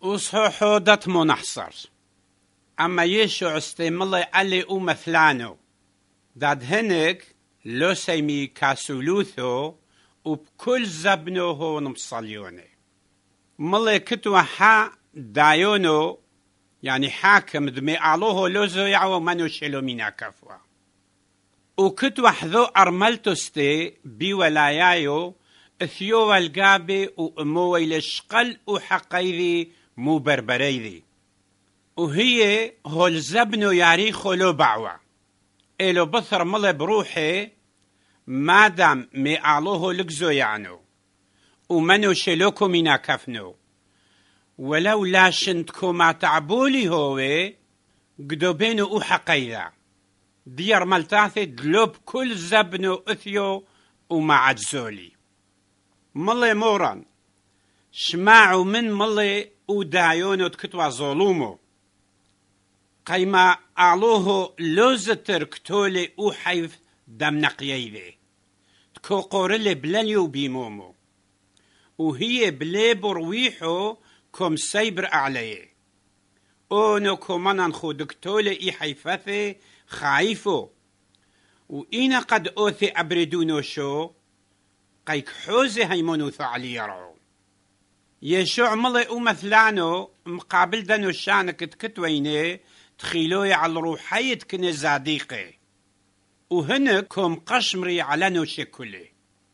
وصحو دت منحصر أما يشوع استملي علي مثلانو داد هنك لو سيمي كاسولوثو وبكل زبنو هو نمصليوني ملي كتوا حا دايونو يعني حاكم دمي علوه لوزو يعو منو شلو مينا كفوا وكتوا حذو أرملتوستي بولايايو اثيو القابي واموي لشقل وحقيذي مو بربريذي وهي هول زبنو ياريخو لو بعوا إلو بثر ملي بروحي مادام ميعالوه لقزو يعنو ومنو شلوكو منا كفنو ولو لا شنتكو ما تعبولي هوي قدو بينو وحقيدا ديار ملتاثي دلوب كل زبنو اثيو وما عجزولي ملي موران شماعو من ملي ودايونو تكتوا ظلومو قيما أعلوه لوزتر كتولي وحيف دم نقييذي تكو قورلي بلانيو بيمومو وهي بلي برويحو كم سيبر أعليه أونو كمانان خو دكتولي إي حيفاثي خايفو وإنا قد أوثي أبردونو شو قيك حوزي هيمونو ثعلي يرعو يشوع ملي مثلانو مقابل دانو شانك تكتويني تخيلوي على روحية كني زاديقي وهنكم قشمري على نو شكلي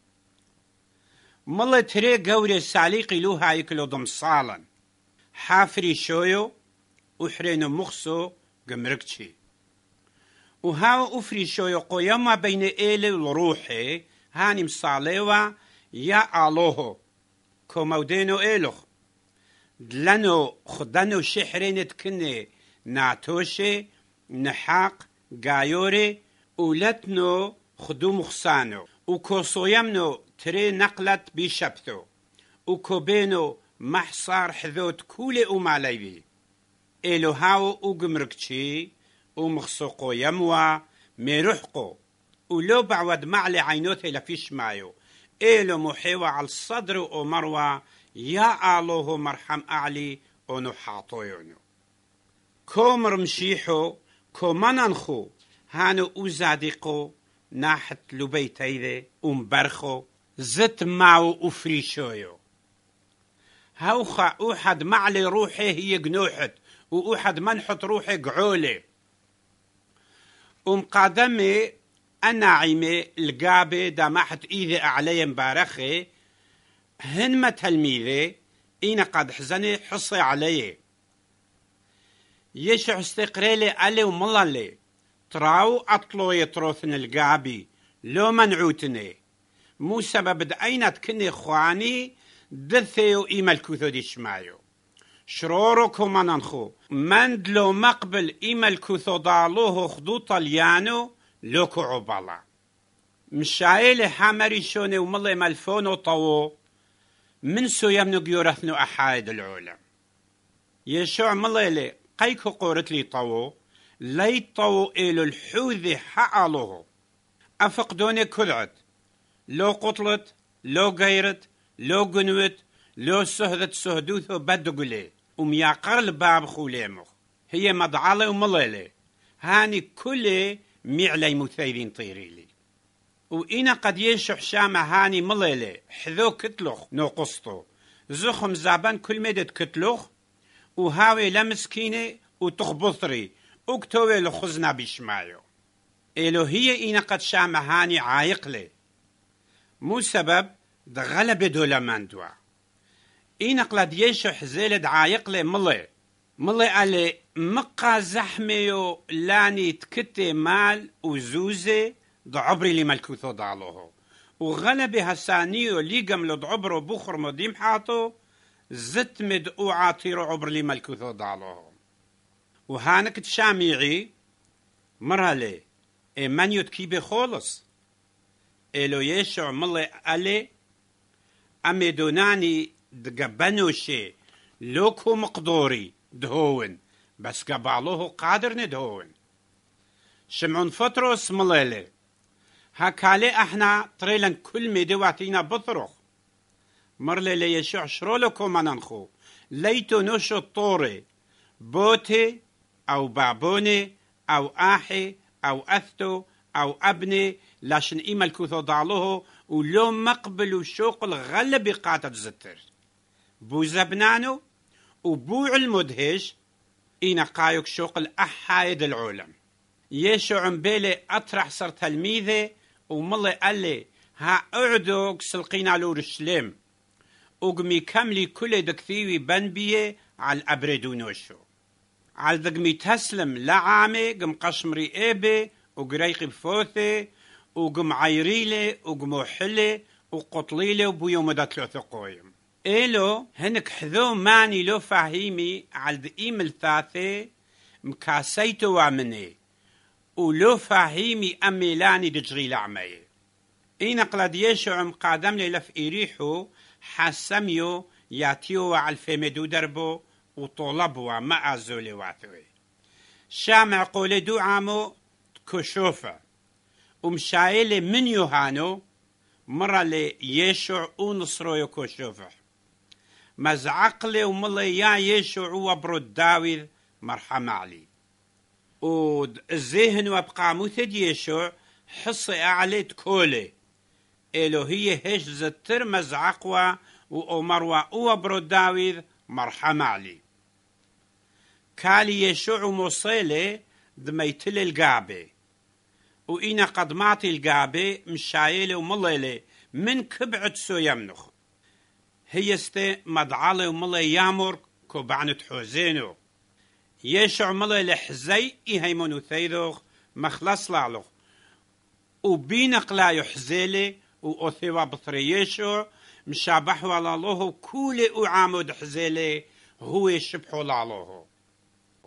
ملي تري قوري ساليقي لوها يكلو ضمصالا حافري شويو وحرينو مخصو قمركتشي وهاو أفري شويو قيما بين إيلي والروحي هاني مصاليوا يا آلوهو كومودينو إيلوخ دلانو خدانو شحرين تكني ناتوشي نحاق قايوري ولتنو خدو مخصانو وكوصويمنو تري نقلت بيشبثو وكوبينو محصار حذوت كولي وماليبي إلو هاو وقمركتشي ومخصوقو يموا ميروحقو ولو بعود معلي عينوثي لفيش مايو إلو محيوة على الصدر ومروة يا آلوه مرحم أعلي ونحاطويونو كومر مشيحو كومانانخو هانو أوزاديقو ناحت لبيتيذي ومبرخو زت معو وفريشويو هاوخا أوحد معلي روحي هي جنوحت وأوحد منحت روحي قعولي ومقادمي أناعمي القابي دامحت إيذي أعلي مبارخي هنما تلميذي إنا قد حزني حصي علي يشع استقريلي ألي وملالي تراو أطلو يتروثن القابي لو منعوتني مو سبب دعينت كني خواني دثيو إيما الكوثو دي شمايو شروركو منانخو مندلو مقبل إيما الكوثو دالوه خدو طليانو لوكو عبالا مشايلي حامري شوني وملي ملفونو طوو من سو يمنو قيورثنو أحايد العولم يشوع مليلي قيكو قورت لي طوو لي طوو إلو الحوذي حقالوه أفقدوني كذعت لو قطلت لو غيرت لو قنوت لو سهدت سهدوثو بدقلي ومياقر الباب خوليمخ هي مضعالي ومليلي هاني كلي ميعلي مثيرين طيريلي وإنا قد ينشح شامة هاني مليلي حذو كتلوخ نو قسطو زخم زابان كل مدد كتلوخ وهاوي لمسكيني وتخبطري وكتوي لخزنا بشمايو إلو هي إنا قد شامة هاني عايقلي مو سبب دغلب دولا مندوا إنا قد ينشح زيلد عايقلي ملي علي مقا زحميو لاني تكتي مال وزوزي ضعبري لي ملكوثو ضالوه وغلبي هسانيو ليقم لضعبرو بخر مديم حاطو زت مدقو عاطيرو عبر لي ملكوثو ضالوه وهانك تشاميعي مرهلي من يتكيبي خولص إلو يشع ملي علي أمي دوناني دقبنوشي لوكو مقدوري دهون بس قبالوه قادر ندهون شمعون فتروس مليلي هكالي احنا طريلا كل ميدواتينا بطرخ مرلي ليشوع شرولكو مننخو ليتو نوشو الطوري بوتي أو بابوني أو آحي أو أثتو أو أبني لاشن إيما الكوثو ضعلوه ولو مقبل وشوق الغلب قاتت زتر بو زبنانو وبو المدهش إينا قايوك شوق الأحايد العولم يشو عمبيلي أطرح صر تلميذي ومالي قال لي ها اعدوك سلقينا له رشلم وقمي كملي كل دكثيوي بنبيه على الأبردونوشو على دقمي تسلم لعامي قم قشمري إيبي وقريقي بفوثي وقم عيريلي وقمو حلي وقطليلي وبيو مدتلو ثقويم إيلو هنك حذو ماني لو فهيمي على دقيم الثاثي مكاسيتو وامني ولو فهيمي أميلاني دجري لعمي إينا قلد يشعم قادم لي لف إريحو حسميو ياتيو على الفمدو دربو وطلبوا ما أزولي واثوي شامع قولي دو عامو كشوفة ومشايلي من يوهانو مرة لي يشع ونصرو يكشوفة مزعقلي وملي يا يشع وبرد داويذ مرحمة علي والذهن وابقى مثد يشع حصي أعلي تكولي إلو هي هش زتر مزعقوا وأمروا وبرد داويذ مرحمة علي كالي يشع موصيلي دميتل القابي وإنا قد معطي القابي مشايلي ومليلي من كبعت سو يمنخ هيستي مدعالي وملي يامر كوبعنت حوزينو يشع مليلي حزي إيهيمونو ثيدوخ مخلص لعلوخ وبينا قلا يحزيلي وأثيوا بطري يشع مشابحوا على الله كولي وعامود حزيلي هو شبحوا لعلوه